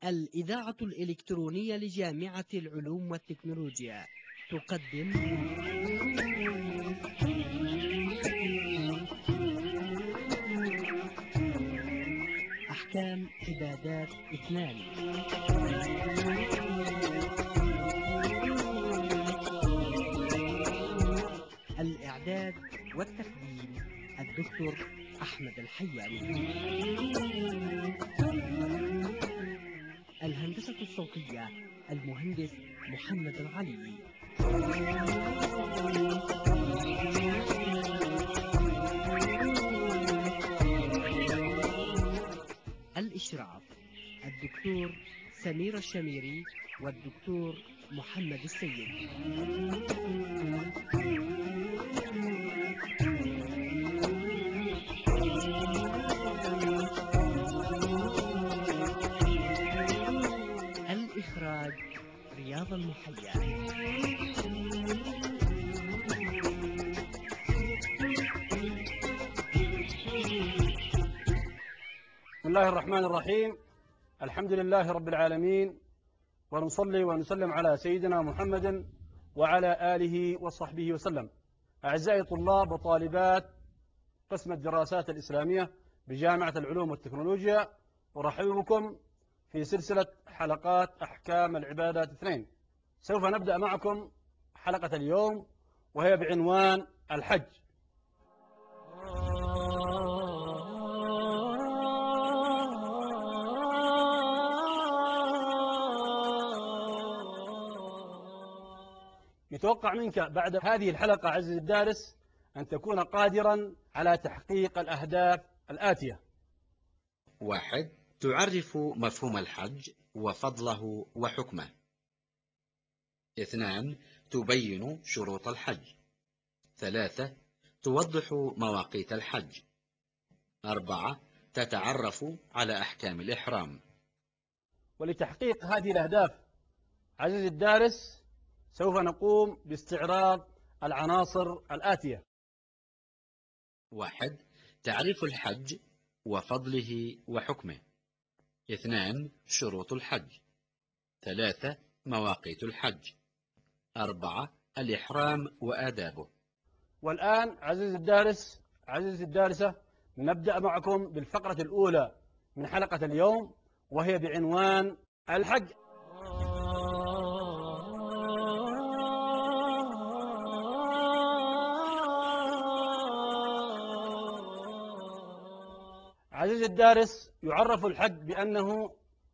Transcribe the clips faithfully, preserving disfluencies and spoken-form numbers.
الإذاعة الإلكترونية لجامعة العلوم والتكنولوجيا تقدم أحكام عبادات اثنان. الإعداد والتقديم الدكتور أحمد الحياني. الهندسة الصوتية المهندس محمد العلي. الإشراف الدكتور سمير الشميري والدكتور محمد السيد. الإخراج رياض المحيا. بسم الله الرحمن الرحيم. الحمد لله رب العالمين، ونصلي ونسلم على سيدنا محمد وعلى آله وصحبه وسلم. أعزائي طلاب وطالبات قسم الدراسات الإسلامية بجامعة العلوم والتكنولوجيا، أرحب بكم في سلسلة حلقات أحكام العبادات اثنين. سوف نبدأ معكم حلقة اليوم وهي بعنوان الحج. يتوقع منك بعد هذه الحلقة عزيزي الدارس أن تكون قادرا على تحقيق الأهداف الآتية. واحد، تعرف مفهوم الحج وفضله وحكمه. اثنان، تبين شروط الحج. ثلاثة، توضح مواقيت الحج. أربعة، تتعرف على أحكام الإحرام. ولتحقيق هذه الأهداف عزيزي الدارس سوف نقوم باستعراض العناصر الآتية. واحد، تعريف الحج وفضله وحكمه. اثنان، شروط الحج. ثلاثة، مواقيت الحج. أربعة، الإحرام وآدابه. والآن عزيزي الدارس عزيزي الدارسة نبدأ معكم بالفقرة الأولى من حلقة اليوم وهي بعنوان الحج. عزيزي الدارس، يعرف الحج بأنه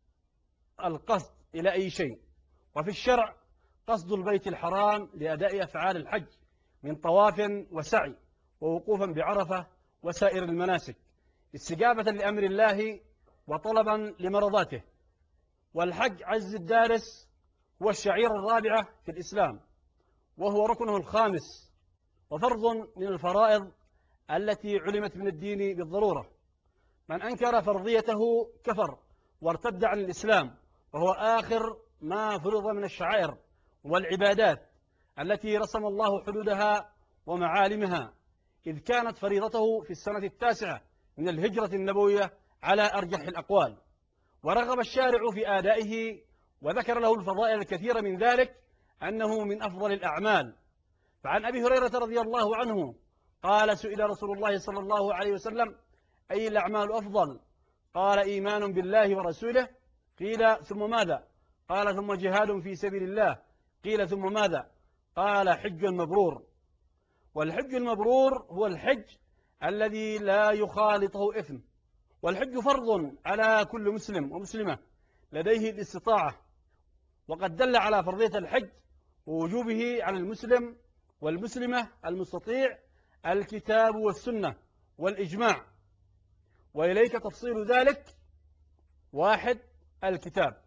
القصد إلى أي شيء، وفي الشرع قصد البيت الحرام لأداء أفعال الحج من طواف وسعي ووقوفا بعرفة وسائر المناسك استجابة لأمر الله وطلبا لمرضاته. والحج عز الدارس هو الشعيرة الرابعة في الإسلام، وهو ركنه الخامس وفرض من الفرائض التي علمت من الدين بالضرورة. من أنكر فرضيته كفر وارتد عن الإسلام، وهو آخر ما فرض من الشعائر والعبادات التي رسم الله حدودها ومعالمها، إذ كانت فريضته في السنة التاسعة من الهجرة النبوية على أرجح الأقوال. ورغب الشارع في آدائه وذكر له الفضائل الكثيرة، من ذلك أنه من أفضل الأعمال. فعن أبي هريرة رضي الله عنه قال: سئل رسول الله صلى الله عليه وسلم: أي الأعمال أفضل؟ قال: إيمان بالله ورسوله. قيل: ثم ماذا؟ قال: ثم جهاد في سبيل الله. قيل: ثم ماذا؟ قال: حج مبرور. والحج المبرور هو الحج الذي لا يخالطه إثم. والحج فرض على كل مسلم ومسلمة لديه الاستطاعة، وقد دل على فرضية الحج ووجوبه على المسلم والمسلمة المستطيع الكتاب والسنة والإجماع. وإليك تفصيل ذلك. واحد، الكتاب.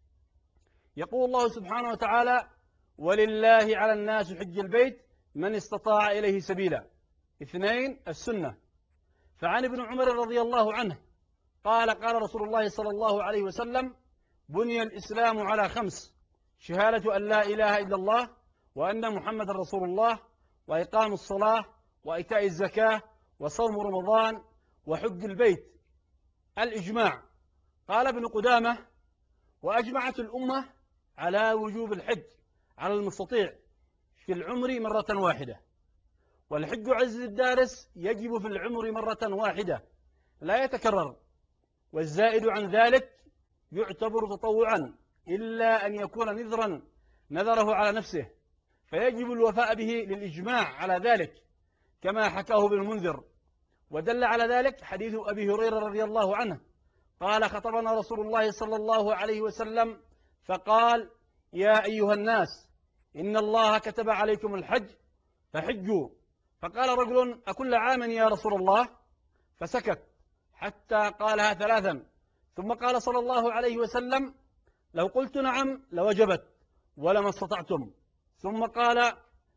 يقول الله سبحانه وتعالى: ولله على الناس حج البيت من استطاع إليه سبيلا. اثنين، السنة. فعن ابن عمر رضي الله عنه قال: قال رسول الله صلى الله عليه وسلم: بني الإسلام على خمس: شهادة أن لا إله إلا الله وأن محمد رسول الله، وإقام الصلاة، وإيتاء الزكاة، وصوم رمضان، وحج البيت. الإجماع. قال ابن قدامة: وأجمعت الأمة على وجوب الحج على المستطيع في العمر مرة واحدة، والحج عز الدارس يجب في العمر مرة واحدة لا يتكرر، والزائد عن ذلك يعتبر تطوعا إلا أن يكون نذرا نذره على نفسه، فيجب الوفاء به للإجماع على ذلك كما حكاه ابن المنذر. ودل على ذلك حديث أبي هريرة رضي الله عنه قال: خطبنا رسول الله صلى الله عليه وسلم فقال: يا أيها الناس إن الله كتب عليكم الحج فحجوا. فقال رجل: أكل عام يا رسول الله؟ فسكت حتى قالها ثلاثا، ثم قال صلى الله عليه وسلم: لو قلت نعم لوجبت ولما استطعتم. ثم قال: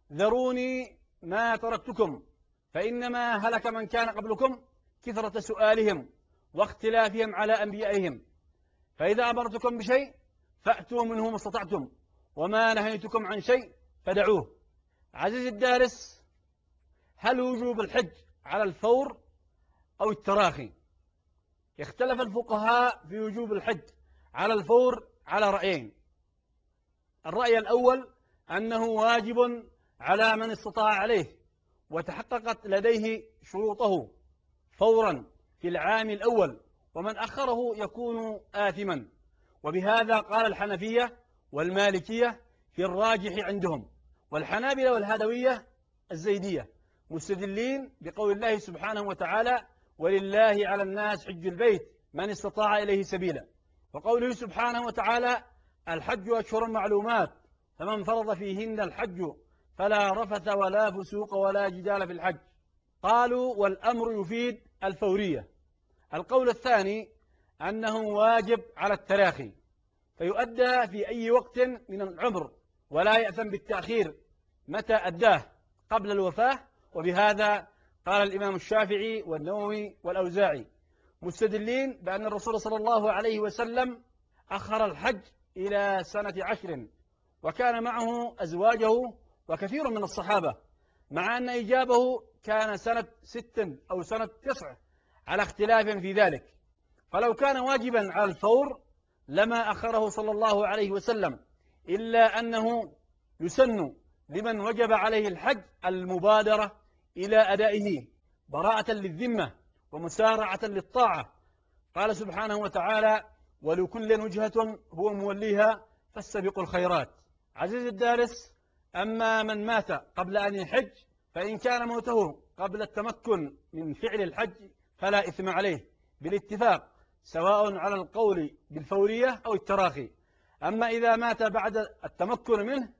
ذروني ما تركتكم، فإنما هلك من كان قبلكم كثرة سؤالهم واختلافهم على أنبيائهم، فإذا أمرتكم بشيء فأتوا منه ما استطعتم، وما نهيتكم عن شيء فدعوه. عزيز الدارس، هل وجوب الحج على الفور أو التراخي؟ اختلف الفقهاء في وجوب الحج على الفور على رأيين. الرأي الأول أنه واجب على من استطاع عليه وتحققت لديه شروطه فورا في العام الأول، ومن أخره يكون آثما، وبهذا قال الحنفية والمالكية في الراجح عندهم، والحنابلة والهدوية الزيدية مستدلين بقول الله سبحانه وتعالى: ولله على الناس حج البيت من استطاع إليه سبيلا، وقوله سبحانه وتعالى: الحج أشهر معلومات فمن فرض فيهن الحج فلا رفث ولا فسوق ولا جدال في الحج. قالوا: والأمر يفيد الفورية. القول الثاني أنه واجب على التراخي، فيؤدى في أي وقت من العمر ولا يأثم بالتأخير متى أداه قبل الوفاة، وبهذا قال الإمام الشافعي والنووي والأوزاعي مستدلين بأن الرسول صلى الله عليه وسلم أخر الحج إلى سنة عشر، وكان معه أزواجه وكثير من الصحابة، مع أن إجابه كان سنة ست أو سنة تسع على اختلاف في ذلك. فلو كان واجبا على الفور لما أخره صلى الله عليه وسلم، إلا أنه يسن لمن وجب عليه الحج المبادرة إلى أدائه براءة للذمة ومسارعة للطاعة. قال سبحانه وتعالى: ولكل وجهة هو موليها فاستبقوا الخيرات. عزيز الدارس، أما من مات قبل أن يحج فإن كان موته قبل التمكن من فعل الحج فلا إثم عليه بالاتفاق، سواء على القول بالفورية أو التراخي. أما إذا مات بعد التمكن منه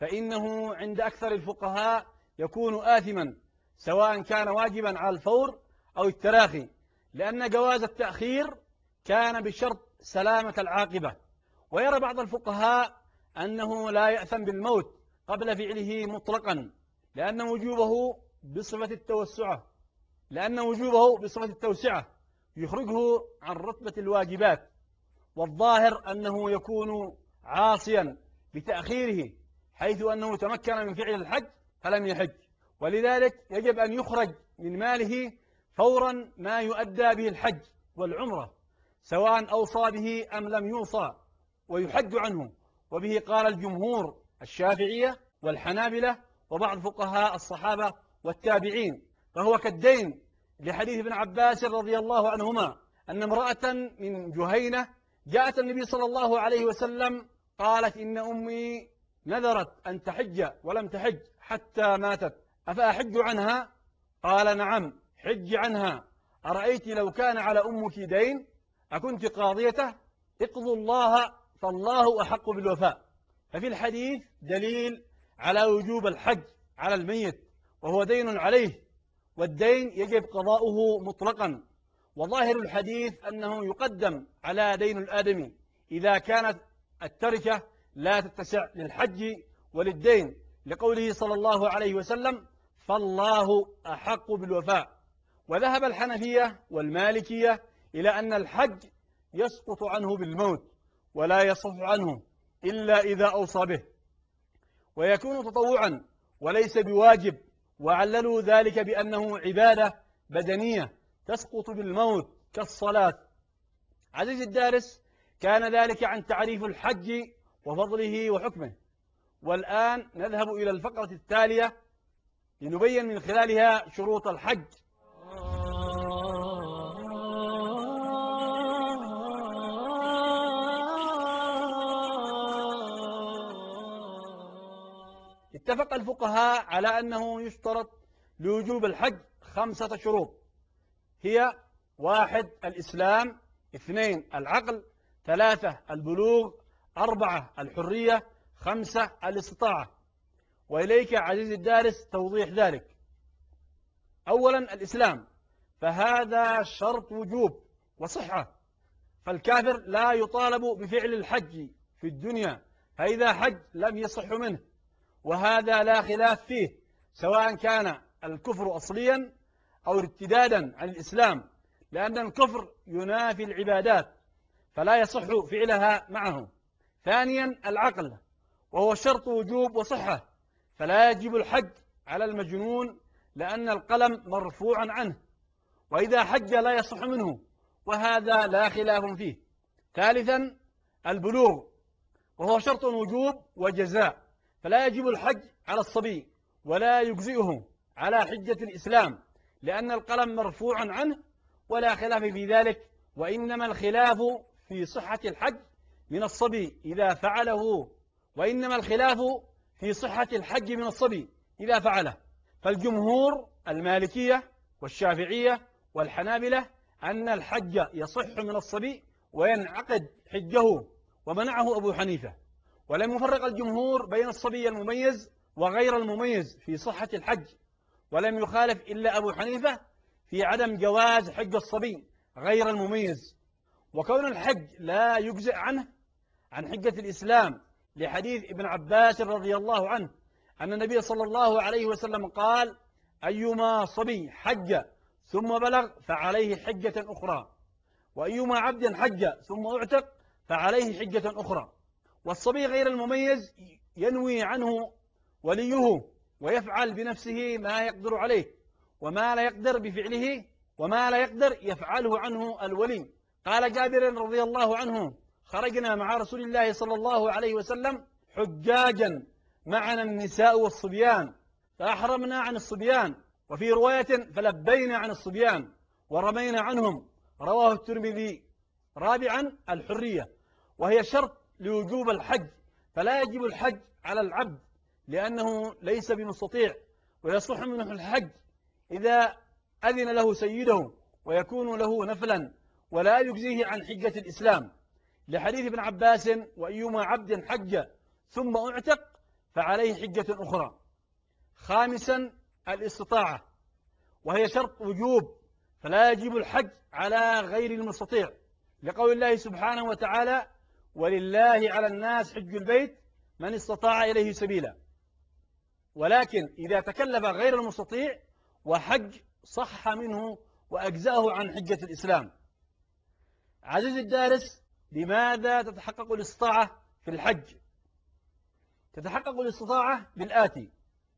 فإنه عند أكثر الفقهاء يكون آثما، سواء كان واجبا على الفور أو التراخي، لأن جواز التأخير كان بشرط سلامة العاقبة. ويرى بعض الفقهاء أنه لا يأثم بالموت قبل فعله مطلقا، لأن وجوبه بصفة التوسعة لأن وجوبه بصفة التوسعة يخرجه عن رتبة الواجبات، والظاهر أنه يكون عاصيا بتأخيره، حيث أنه تمكن من فعل الحج فلم يحج، ولذلك يجب أن يخرج من ماله فورا ما يؤدى به الحج والعمرة، سواء أوصى به أم لم يوصى، ويحج عنه. وبه قال الجمهور الشافعية والحنابلة وبعض فقهاء الصحابة والتابعين، فهو كالدين لحديث ابن عباس رضي الله عنهما أن امرأة من جهينة جاءت النبي صلى الله عليه وسلم قالت: إن أمي نذرت أن تحج ولم تحج حتى ماتت، أفأحج عنها؟ قال: نعم، حج عنها. أرأيت لو كان على أمك دين أكنت قاضيته؟ اقضوا الله فالله أحق بالوفاء. ففي الحديث دليل على وجوب الحج على الميت وهو دين عليه، والدين يجب قضاؤه مطلقا. وظاهر الحديث أنه يقدم على دين الآدمي إذا كانت التركة لا تتسع للحج وللدين، لقوله صلى الله عليه وسلم: فالله أحق بالوفاء. وذهب الحنفية والمالكية إلى أن الحج يسقط عنه بالموت ولا يصح عنه إلا إذا أوصى به، ويكون تطوعا وليس بواجب، وعللوا ذلك بأنه عبادة بدنية تسقط بالموت كالصلاة. عزيزي الدارس، كان ذلك عن تعريف الحج وفضله وحكمه. والآن نذهب إلى الفقرة التالية لنبين من خلالها شروط الحج. اتفق الفقهاء على أنه يشترط لوجوب الحج خمسة شروط، هي: واحد الإسلام، اثنين العقل، ثلاثة البلوغ، أربعة الحرية، خمسة الاستطاعة. وإليك عزيزي الدارس توضيح ذلك. أولا الإسلام، فهذا شرط وجوب وصحة، فالكافر لا يطالب بفعل الحج في الدنيا، فإذا حج لم يصح منه، وهذا لا خلاف فيه، سواء كان الكفر أصليا أو ارتدادا عن الإسلام، لأن الكفر ينافي العبادات فلا يصح فعلها معه. ثانيا العقل، وهو شرط وجوب وصحة، فلا يجب الحج على المجنون لأن القلم مرفوع عنه، وإذا حج لا يصح منه، وهذا لا خلاف فيه. ثالثا البلوغ، وهو شرط وجوب وجزاء، فلا يجب الحج على الصبي ولا يجزئه على حجة الإسلام لأن القلم مرفوع عنه، ولا خلاف في ذلك، وإنما الخلاف في صحة الحج من الصبي إذا فعله وإنما الخلاف في صحة الحج من الصبي إذا فعله. فالجمهور المالكية والشافعية والحنابلة أن الحج يصح من الصبي وينعقد حجه، ومنعه أبو حنيفة. ولم يفرق الجمهور بين الصبي المميز وغير المميز في صحة الحج، ولم يخالف إلا أبو حنيفة في عدم جواز حج الصبي غير المميز. وكون الحج لا يجزئ عنه عن حجة الإسلام لحديث ابن عباس رضي الله عنه أن النبي صلى الله عليه وسلم قال: أيما صبي حج ثم بلغ فعليه حجة أخرى، وأيما عبد حج ثم اعتق فعليه حجة أخرى. والصبي غير المميز ينوي عنه وليه ويفعل بنفسه ما يقدر عليه، وما لا يقدر بفعله وما لا يقدر يفعله عنه الولي. قال جابر رضي الله عنه: خرجنا مع رسول الله صلى الله عليه وسلم حجاجا معنا النساء والصبيان فأحرمنا عن الصبيان، وفي رواية فلبينا عن الصبيان ورمينا عنهم، رواه الترمذي. رابعا الحرية، وهي شرط لوجوب الحج، فلا يجب الحج على العبد لأنه ليس بمستطيع، ويصح منه الحج إذا أذن له سيده ويكون له نفلا، ولا يجزيه عن حجة الإسلام لحديث ابن عباس: وأيما عبد حج ثم اعتق فعليه حجة أخرى. خامسا الاستطاعة، وهي شرط وجوب، فلا يجب الحج على غير المستطيع، لقول الله سبحانه وتعالى: ولله على الناس حج البيت من استطاع إليه سبيلا. ولكن إذا تكلف غير المستطيع وحج صح منه وأجزأه عن حجة الإسلام. عزيزي الدارس، لماذا تتحقق الاستطاعة في الحج؟ تتحقق الاستطاعة بالآتي: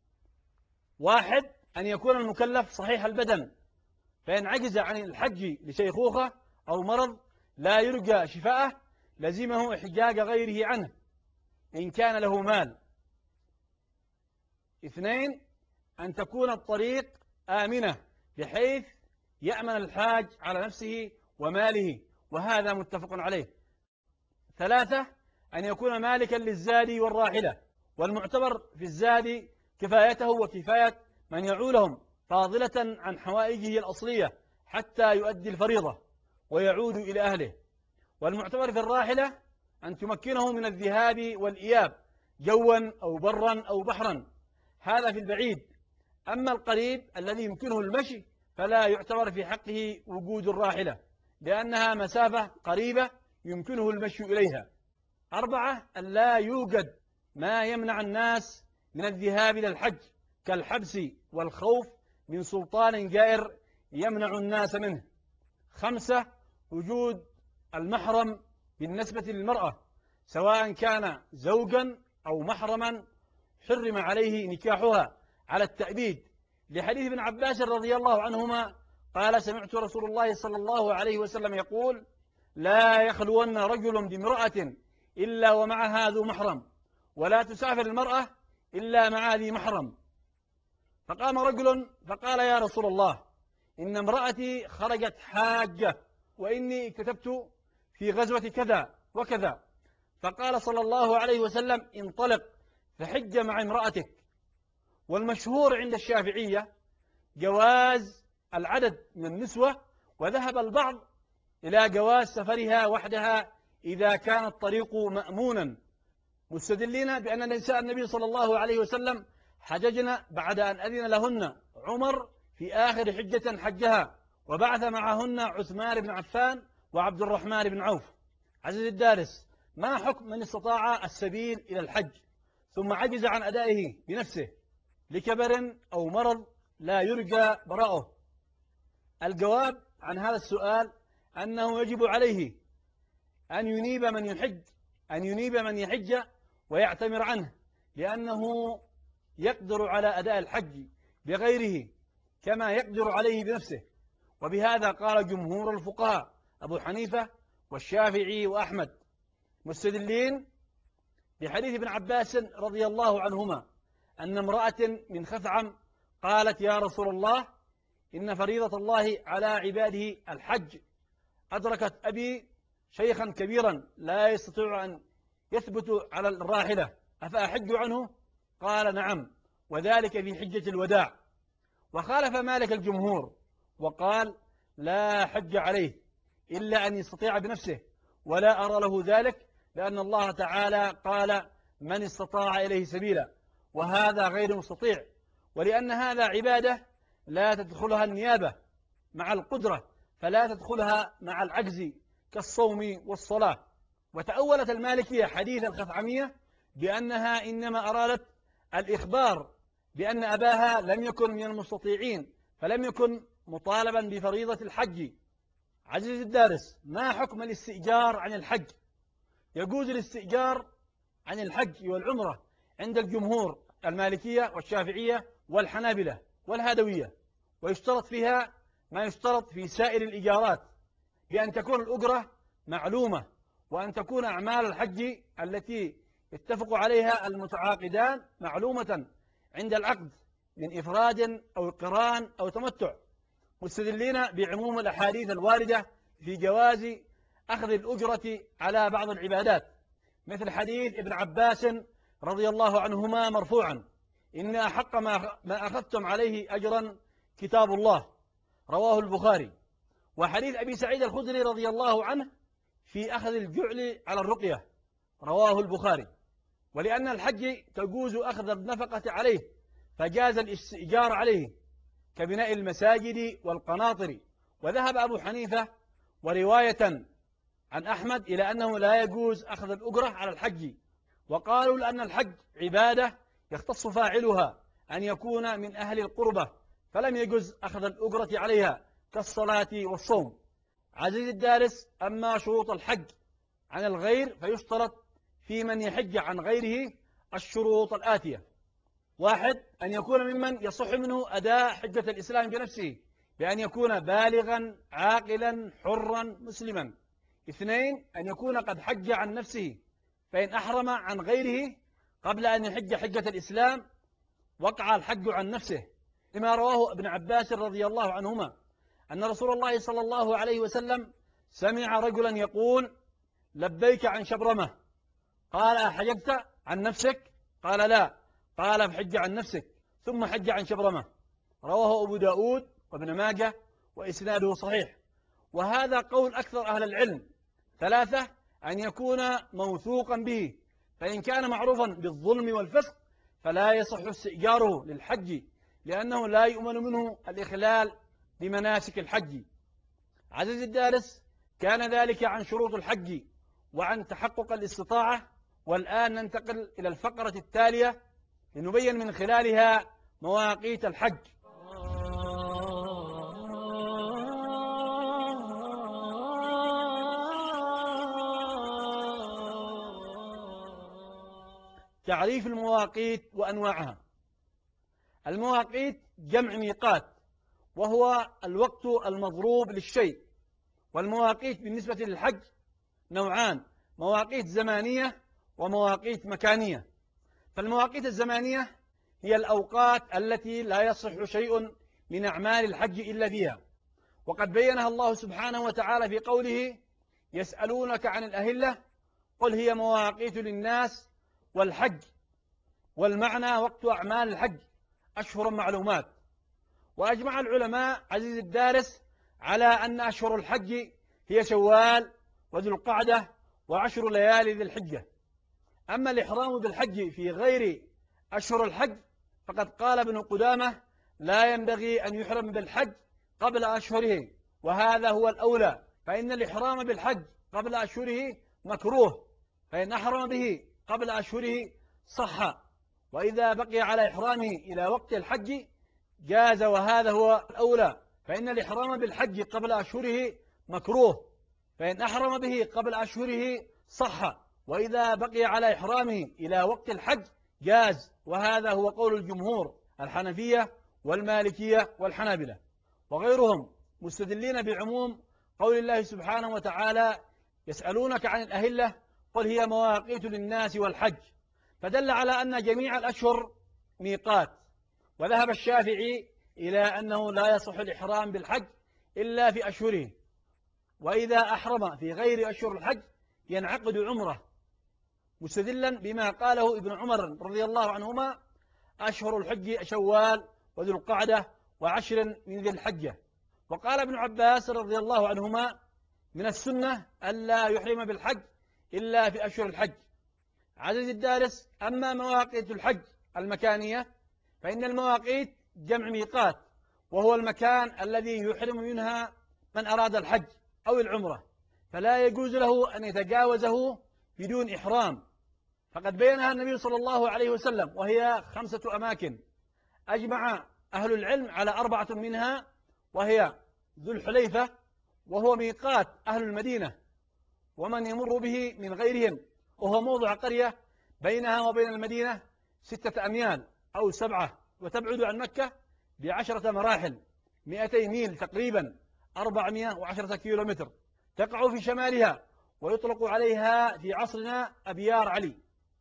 واحد أن يكون المكلف صحيح البدن، فإن عجز عن الحج لشيخوخة أو مرض لا يرجى شفاءه لزمه إحجاج غيره عنه إن كان له مال. اثنين أن تكون الطريق آمنة بحيث يأمن الحاج على نفسه وماله، وهذا متفق عليه. ثلاثة أن يكون مالكا للزاد والراحلة، والمعتبر في الزاد كفايته وكفاية من يعولهم، فاضلة عن حوائجه الأصلية حتى يؤدي الفريضة ويعود إلى أهله. والمعتبر في الراحلة أن تمكنه من الذهاب والإياب جوا أو برا أو بحرا، هذا في البعيد. أما القريب الذي يمكنه المشي فلا يعتبر في حقه وجود الراحلة لأنها مسافة قريبة يمكنه المشي إليها. أربعة أن لا يوجد ما يمنع الناس من الذهاب إلى الحج كالحبس والخوف من سلطان جائر يمنع الناس منه. خمسة وجود المحرم بالنسبة للمرأة، سواء كان زوجا أو محرما حرم عليه نكاحها على التأبيد، لحديث ابن عباس رضي الله عنهما قال: سمعت رسول الله صلى الله عليه وسلم يقول: لا يخلون رجل بامرأة إلا ومعها ذو محرم، ولا تسافر المرأة إلا مع ذي محرم. فقام رجل فقال: يا رسول الله، إن امرأتي خرجت حاجة، وإني كتبت في غزوة كذا وكذا. فقال صلى الله عليه وسلم: انطلق فحج مع امرأتك. والمشهور عند الشافعية جواز العدد من النسوة، وذهب البعض إلى جواز سفرها وحدها إذا كان الطريق مأمونا، مستدلين بأن نساء النبي صلى الله عليه وسلم حججن بعد أن أذن لهن عمر في آخر حجة حجها، وبعث معهن عثمان بن عفان وعبد الرحمن بن عوف. عزيزي الدارس، ما حكم من استطاع السبيل إلى الحج ثم عجز عن أدائه بنفسه لكبر أو مرض لا يرجى براءه؟ الجواب عن هذا السؤال أنه يجب عليه أن ينيب من يحج أن ينيب من يحج ويعتمر عنه، لأنه يقدر على أداء الحج بغيره كما يقدر عليه بنفسه. وبهذا قال جمهور الفقهاء أبو حنيفة والشافعي وأحمد، مستدلين بحديث ابن عباس رضي الله عنهما أن امرأة من خثعم قالت: يا رسول الله، إن فريضة الله على عباده الحج، أدركت أبي شيخا كبيرا لا يستطيع أن يثبت على الراحلة، أفأحج عنه؟ قال: نعم، وذلك في حجة الوداع. وخالف مالك الجمهور وقال: لا حج عليه إلا أن يستطيع بنفسه، ولا أرى له ذلك، لأن الله تعالى قال: من استطاع إليه سبيلا، وهذا غير مستطيع، ولأن هذا عبادة لا تدخلها النيابة مع القدرة، فلا تدخلها مع العجز كالصوم والصلاة. وتأولت المالكية حديث الخثعمية بأنها إنما أرادت الإخبار بأن أباها لم يكن من المستطيعين، فلم يكن مطالبا بفريضة الحج. عزيزي الدارس، ما حكم الاستئجار عن الحج؟ يجوز الاستئجار عن الحج والعمرة عند الجمهور المالكية والشافعية والحنابلة والهادوية، ويشترط فيها ما يشترط في سائر الإيجارات، بأن تكون الأجرة معلومة، وأن تكون أعمال الحج التي اتفق عليها المتعاقدان معلومة عند العقد من إفراد أو قران أو تمتع، مستدلين بعموم الأحاديث الواردة في جواز أخذ الأجرة على بعض العبادات، مثل حديث ابن عباس رضي الله عنهما مرفوعا: إن أحق ما ما أخذتم عليه أجرا كتاب الله، رواه البخاري. وحديث أبي سعيد الخدري رضي الله عنه في أخذ الجعل على الرقية، رواه البخاري. ولأن الحج تجوز أخذ النفقة عليه فجاز الاستئجار عليه كبناء المساجد والقناطر. وذهب أبو حنيفة ورواية عن أحمد إلى أنه لا يجوز أخذ الأجرة على الحج، وقالوا لأن الحج عبادة يختص فاعلها أن يكون من أهل القربة، فلم يجوز أخذ الأجرة عليها كالصلاة والصوم. عزيزي الدارس، أما شروط الحج عن الغير فيشترط في من يحج عن غيره الشروط الآتية: واحد، أن يكون ممن يصح منه أداء حجة الإسلام بنفسه بأن يكون بالغا عاقلا حرا مسلما. اثنين، أن يكون قد حج عن نفسه، فإن أحرم عن غيره قبل أن يحج حجة الإسلام وقع الحج عن نفسه، لما رواه ابن عباس رضي الله عنهما أن رسول الله صلى الله عليه وسلم سمع رجلا يقول: لبيك عن شبرمة. قال: أحججت عن نفسك؟ قال: لا. قال: فحج عن نفسك ثم حج عن شبرمة. رواه أبو داود وابن ماجه وإسناده صحيح، وهذا قول أكثر أهل العلم. ثلاثة، أن يكون موثوقا به، فإن كان معروفا بالظلم والفسق فلا يصح استئجاره للحج، لأنه لا يؤمن منه الإخلال بمناسك الحج. عزيزي الدارس، كان ذلك عن شروط الحج وعن تحقق الاستطاعة. والآن ننتقل إلى الفقرة التالية لنبين من خلالها مواقيت الحج. تعريف المواقيت وأنواعها. المواقيت جمع ميقات، وهو الوقت المضروب للشيء، والمواقيت بالنسبة للحج نوعان: مواقيت زمانية ومواقيت مكانية. فالمواقيت الزمانية هي الأوقات التي لا يصح شيء من أعمال الحج إلا فيها، وقد بينها الله سبحانه وتعالى في قوله: يسألونك عن الأهلة قل هي مواقيت للناس والحج. والمعنى وقت أعمال الحج أشهر معلومات. وأجمع العلماء عزيز الدارس على أن أشهر الحج هي شوال وذو القعدة وعشر ليالي ذي الحجة. أما الإحرام بالحج في غير أشهر الحج فقد قال ابن قدامة: لا ينبغي أن يحرم بالحج قبل أشهره، وهذا هو الأولى، فإن الإحرام بالحج قبل أشهره مكروه، فإن أحرم به قبل أشهره صح، وإذا بقي على إحرامه إلى وقت الحج جاز، وهذا هو الأولى، فإن الإحرام بالحج قبل أشهره مكروه، فإن أحرم به قبل أشهره صح، وإذا بقي على إحرامه إلى وقت الحج جاز، وهذا هو قول الجمهور الحنفية والمالكية والحنابلة وغيرهم، مستدلين بعموم قول الله سبحانه وتعالى: يسألونك عن الأهلة قل هي مواقيت للناس والحج، فدل على أن جميع الأشهر ميقات. وذهب الشافعي إلى أنه لا يصح الإحرام بالحج إلا في أشهره، وإذا أحرم في غير أشهر الحج ينعقد عمره، مستدلا بما قاله ابن عمر رضي الله عنهما: أشهر الحج شوال وذو القعدة وعشر من ذي الحجة. وقال ابن عباس رضي الله عنهما: من السنة ألا يحرم بالحج إلا في أشهر الحج. عزيزي الدارس، أما مواقيت الحج المكانية فإن المواقيت جمع ميقات، وهو المكان الذي يحرم منها من أراد الحج أو العمرة، فلا يجوز له أن يتجاوزه بدون إحرام، فقد بينها النبي صلى الله عليه وسلم، وهي خمسة أماكن أجمع أهل العلم على أربعة منها، وهي ذو الحليفة وهو ميقات أهل المدينة ومن يمر به من غيرهم، وهو موضع قرية بينها وبين المدينة ستة أميال أو سبعة، وتبعد عن مكة بعشرة مراحل، مئتي ميل تقريبا، أربعمائة وعشرة كيلو متر، تقع في شمالها ويطلق عليها في عصرنا أبيار علي.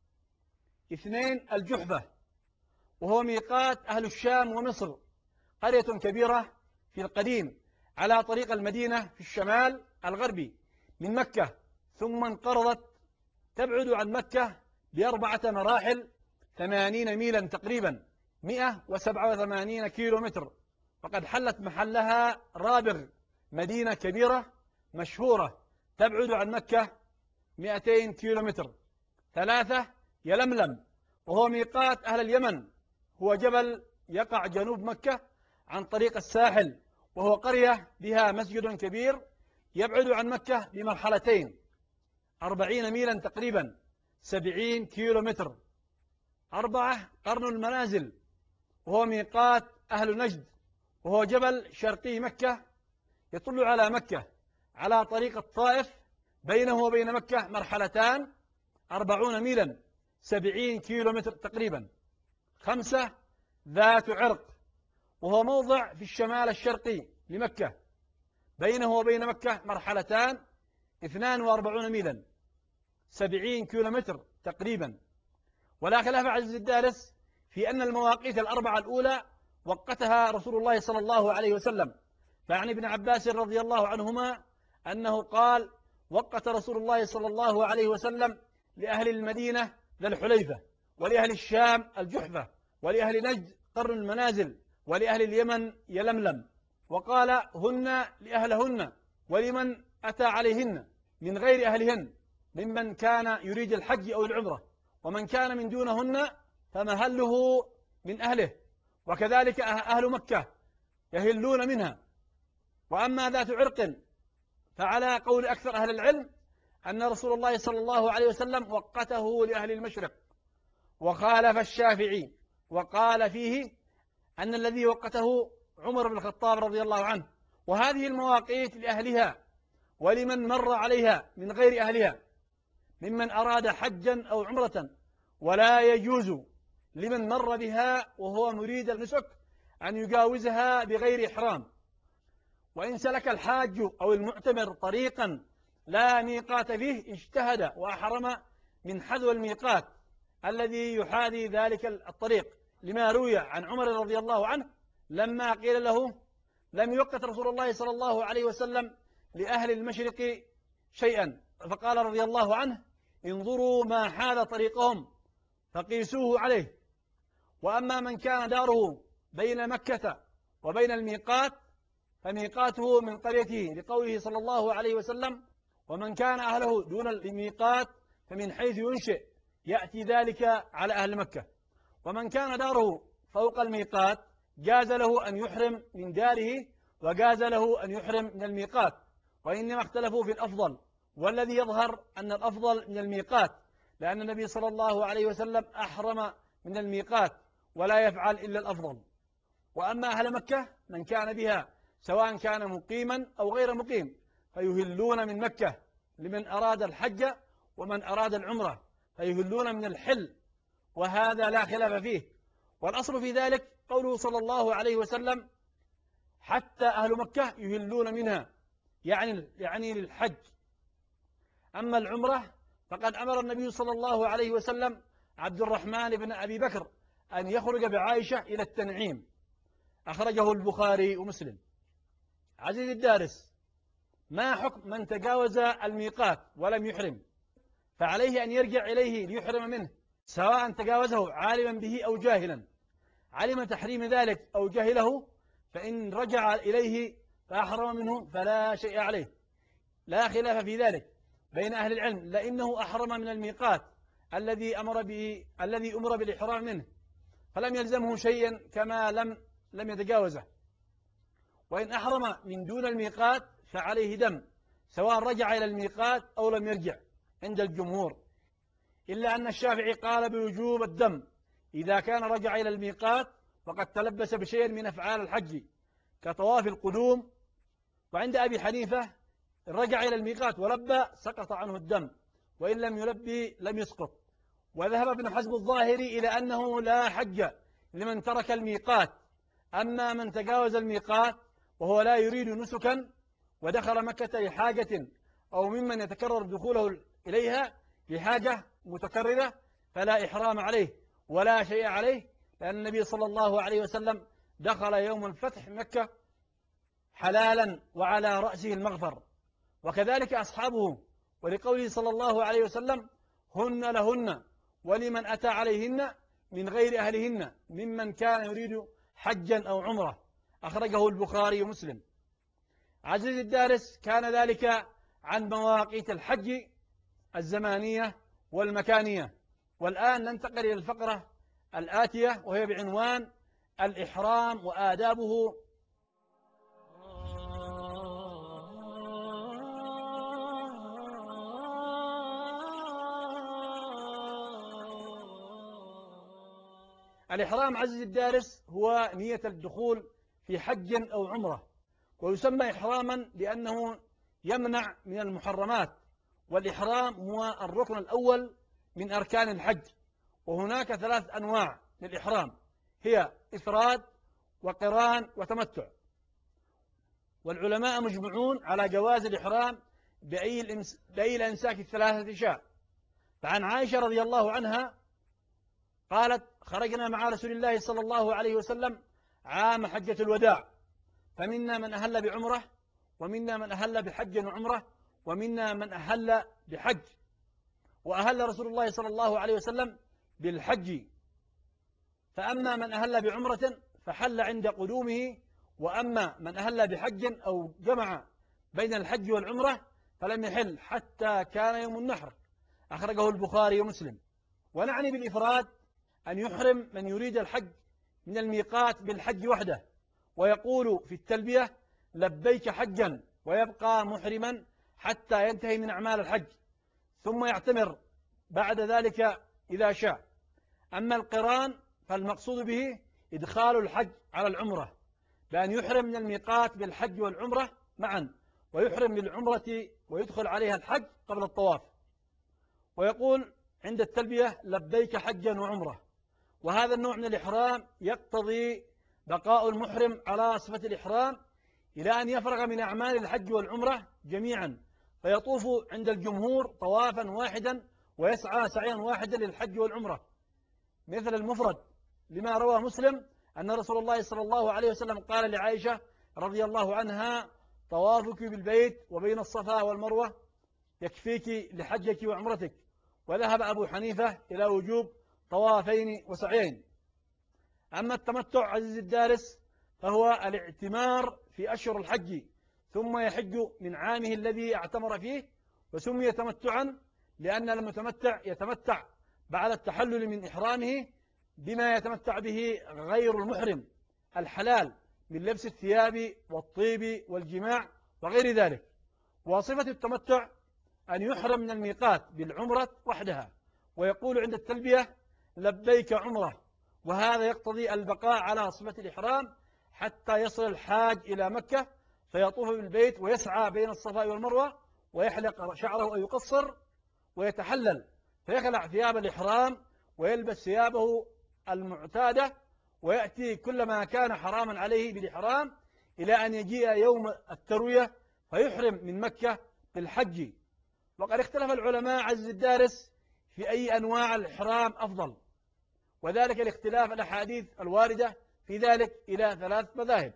اثنين: الجحفة وهو ميقات أهل الشام ومصر، قرية كبيرة في القديم على طريق المدينة في الشمال الغربي من مكة، ثم انقرضت، تبعد عن مكة بأربعة مراحل، ثمانين ميلا تقريبا، مئة وسبعة وثمانين كيلو متر، وقد حلت محلها رابغ، مدينة كبيرة مشهورة تبعد عن مكة مئتين كيلو متر. ثلاثة: يلملم وهو ميقات أهل اليمن، هو جبل يقع جنوب مكة عن طريق الساحل، وهو قرية بها مسجد كبير يبعد عن مكة بمرحلتين، أربعين ميلا تقريبا، سبعين كيلو متر. أربعة: قرن المنازل وهو ميقات أهل نجد، وهو جبل شرقي مكة يطل على مكة على طريق الطائف، بينه وبين مكة مرحلتان، أربعون ميلا، سبعين كيلو متر تقريبا. خمسة: ذات عرق وهو موضع في الشمال الشرقي لمكة، بينه وبين مكة مرحلتان، اثنان وأربعون ميلا، سبعين كيلو متر تقريبا. ولا خلاف عزيزي الدارس في أن المواقيت الأربعة الأولى وقتها رسول الله صلى الله عليه وسلم، فعن ابن عباس رضي الله عنهما أنه قال: وقت رسول الله صلى الله عليه وسلم لأهل المدينة ذا الحليفة، ولأهل الشام الجحفة، ولأهل نجد قرن المنازل، ولأهل اليمن يلملم، وقال: هن لأهلهن ولمن أتى عليهن من غير أهلهن ممن كان يريد الحج أو العمرة، ومن كان من دونهن فمهله من أهله، وكذلك أهل مكة يهلون منها. وأما ذات عرق فعلى قول أكثر أهل العلم أن رسول الله صلى الله عليه وسلم وقته لأهل المشرق، وخالف الشافعي وقال فيه أن الذي وقته عمر بن الخطاب رضي الله عنه. وهذه المواقيت لأهلها ولمن مر عليها من غير أهلها ممن أراد حجا أو عمرة، ولا يجوز لمن مر بها وهو مريد النسك أن يجاوزها بغير إحرام. وإن سلك الحاج أو المعتمر طريقا لا ميقات فيه اجتهد وأحرم من حذو الميقات الذي يحاذي ذلك الطريق، لما روي عن عمر رضي الله عنه لما قيل له لم يوقت رسول الله صلى الله عليه وسلم لأهل المشرق شيئا، فقال رضي الله عنه انظروا ما حال طريقهم فقيسوه عليه. وأما من كان داره بين مكة وبين الميقات فميقاته من قريته، لقوله صلى الله عليه وسلم ومن كان أهله دون الميقات فمن حيث ينشئ يأتي ذلك على أهل مكة. ومن كان داره فوق الميقات جاز له أن يحرم من داره وجاز له أن يحرم من الميقات، وإنما اختلفوا في الأفضل، والذي يظهر أن الأفضل من الميقات، لأن النبي صلى الله عليه وسلم أحرم من الميقات ولا يفعل إلا الأفضل. وأما أهل مكة من كان بها سواء كان مقيما أو غير مقيم فيهلون من مكة لمن أراد الحج ومن أراد العمرة، فيهلون من الحل، وهذا لا خلاف فيه. والأصل في ذلك قوله صلى الله عليه وسلم حتى أهل مكة يهلون منها، يعني يعني للحج. أما العمرة فقد أمر النبي صلى الله عليه وسلم عبد الرحمن بن أبي بكر أن يخرج بعائشة إلى التنعيم، أخرجه البخاري ومسلم. عزيزي الدارس، ما حكم من تجاوز الميقات ولم يحرم؟ فعليه أن يرجع إليه ليحرم منه، سواء تجاوزه عالما به أو جاهلا. علم تحريم ذلك أو جهله فإن رجع إليه فأحرم منه فلا شيء عليه، لا خلاف في ذلك بين أهل العلم، لأنه أحرم من الميقات الذي أمر به الذي أمر بالإحرام منه، فلم يلزمه شيئا كما لم لم يتجاوزه. وإن أحرم من دون الميقات فعليه دم، سواء رجع إلى الميقات أو لم يرجع عند الجمهور، إلا أن الشافعي قال بوجوب الدم إذا كان رجع إلى الميقات وقد تلبس بشيء من أفعال الحج كطواف القدوم. وعند أبي حنيفة رجع إلى الميقات ولبى سقط عنه الدم، وإن لم يلبي لم يسقط. وذهب ابن حزم الظاهري إلى أنه لا حج لمن ترك الميقات. أما من تجاوز الميقات وهو لا يريد نسكا ودخل مكة لحاجة أو ممن يتكرر دخوله إليها لحاجة متكررة فلا إحرام عليه ولا شيء عليه، لأن النبي صلى الله عليه وسلم دخل يوم الفتح مكة حلالا وعلى رأسه المغفر، وكذلك أصحابه، ولقوله صلى الله عليه وسلم هن لهن ولمن أتى عليهن من غير أهلهن ممن كان يريد حجا أو عمرة، أخرجه البخاري ومسلم. عزيزي الدارس، كان ذلك عن مواقيت الحج الزمانية والمكانية. والآن ننتقل إلى الفقرة الآتية وهي بعنوان الإحرام وآدابه. الإحرام عزيزي الدارس هو نية الدخول في حج أو عمرة، ويسمى إحراما لأنه يمنع من المحرمات، والإحرام هو الركن الأول من أركان الحج. وهناك ثلاث أنواع للإحرام، هي إفراد وقران وتمتع، والعلماء مجمعون على جواز الإحرام بأي بأي الأنساك الثلاثة شاء. فعن عائشة رضي الله عنها قالت خرجنا مع رسول الله صلى الله عليه وسلم عام حجة الوداع، فمنا من أهل بعمرة ومنا من أهل بحج وعمرة ومنا من أهل بحج، وأهل رسول الله صلى الله عليه وسلم بالحج. فأما من أهل بعمرة فحل عند قدومه، وأما من أهل بحج أو جمع بين الحج والعمرة فلم يحل حتى كان يوم النحر، أخرجه البخاري ومسلم. ونعني بالإفراد أن يحرم من يريد الحج من الميقات بالحج وحده، ويقول في التلبية لبيك حجا، ويبقى محرما حتى ينتهي من أعمال الحج، ثم يعتمر بعد ذلك إذا شاء. أما القران فالمقصود به إدخال الحج على العمرة، بأن يحرم من الميقات بالحج والعمرة معا، ويحرم بالعمرة ويدخل عليها الحج قبل الطواف، ويقول عند التلبية لبيك حجا وعمرة. وهذا النوع من الإحرام يقتضي بقاء المحرم على صفة الإحرام إلى أن يفرغ من أعمال الحج والعمرة جميعا، فيطوف عند الجمهور طوافا واحدا ويسعى سعيا واحدا للحج والعمرة، مثل المفرد، لما روى مسلم أن رسول الله صلى الله عليه وسلم قال لعائشة رضي الله عنها: طوافك بالبيت وبين الصفا والمروة يكفيك لحجك وعمرتك. وذهب أبو حنيفة إلى وجوب طوافين وسعيين. أما التمتع عزيز الدارس فهو الاعتمار في أشهر الحج، ثم يحج من عامه الذي اعتمر فيه، وسمي تمتعا لأن المتمتع يتمتع بعد التحلل من إحرامه بما يتمتع به غير المحرم الحلال من لبس الثياب والطيب والجماع وغير ذلك. وصفة التمتع أن يحرم من الميقات بالعمرة وحدها، ويقول عند التلبية: لبيك عمرة، وهذا يقتضي البقاء على صفة الإحرام حتى يصل الحاج إلى مكة، فيطوف بالبيت ويسعى بين الصفا والمروة ويحلق شعره أو يقصر ويتحلل، فيخلع ثياب الإحرام ويلبس ثيابه المعتادة، ويأتي كل ما كان حراما عليه بالإحرام إلى أن يجيء يوم التروية فيحرم من مكة بالحج. وقد اختلف العلماء عز الدارس في أي أنواع الإحرام أفضل، وذلك لاختلاف الأحاديث الواردة في ذلك إلى ثلاث مذاهب.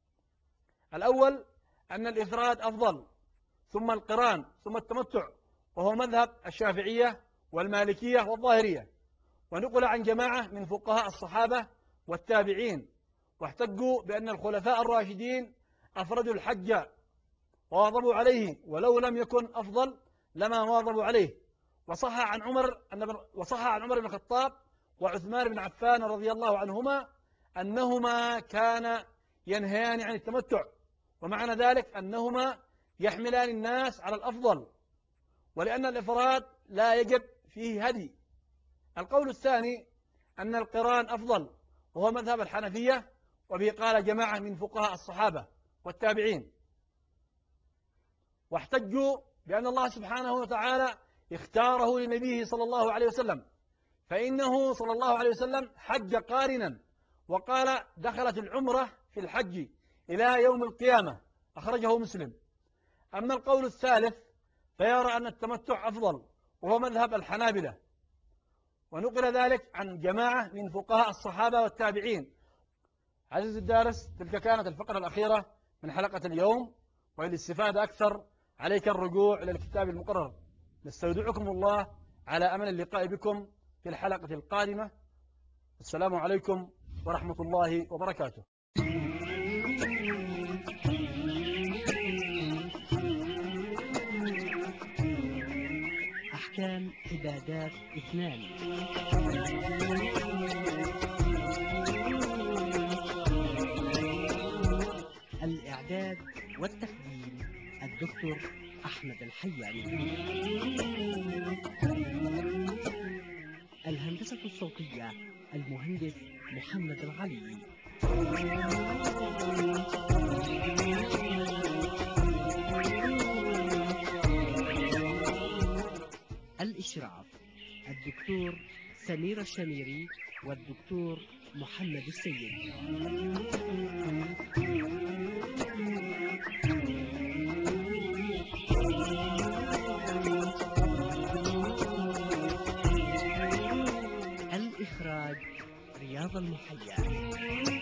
الأول أن الإفراد أفضل، ثم القران، ثم التمتع، وهو مذهب الشافعية والمالكية والظاهرية. ونقل عن جماعة من فقهاء الصحابة والتابعين، واحتجوا بأن الخلفاء الراشدين أفردوا الحج وواظبوا عليه، ولو لم يكن أفضل لما واظبوا عليه. وصح عن عمر وصح عن عمر بن الخطاب وعثمان بن عفان رضي الله عنهما أنهما كان ينهيان عن التمتع، ومعنى ذلك أنهما يحملان الناس على الأفضل، ولأن الإفراد لا يجب فيه هدي. القول الثاني أن القران أفضل، وهو مذهب الحنفية، وبه قال جماعة من فقهاء الصحابة والتابعين. واحتجوا بأن الله سبحانه وتعالى اختاره لنبيه صلى الله عليه وسلم، فإنه صلى الله عليه وسلم حج قارنا، وقال: دخلت العمرة في الحج إلى يوم القيامة، أخرجه مسلم. أما القول الثالث فيرى أن التمتع أفضل، وهو مذهب الحنابلة، ونقل ذلك عن جماعة من فقهاء الصحابة والتابعين. عزيز الدارس، تلك كانت الفقرة الأخيرة من حلقة اليوم، وللاستفادة أكثر عليك الرجوع إلى الكتاب المقرر. نستودعكم الله على أمل اللقاء بكم في الحلقة القادمة. السلام عليكم ورحمة الله وبركاته. أحكام عبادات اثنان. الإعداد والتقديم الدكتور أحمد الحياني. الهندسة الصوتية المهندس محمد العلي. الإشراف الدكتور سمير الشميري والدكتور محمد السيد. الإخراج رياض المحيا.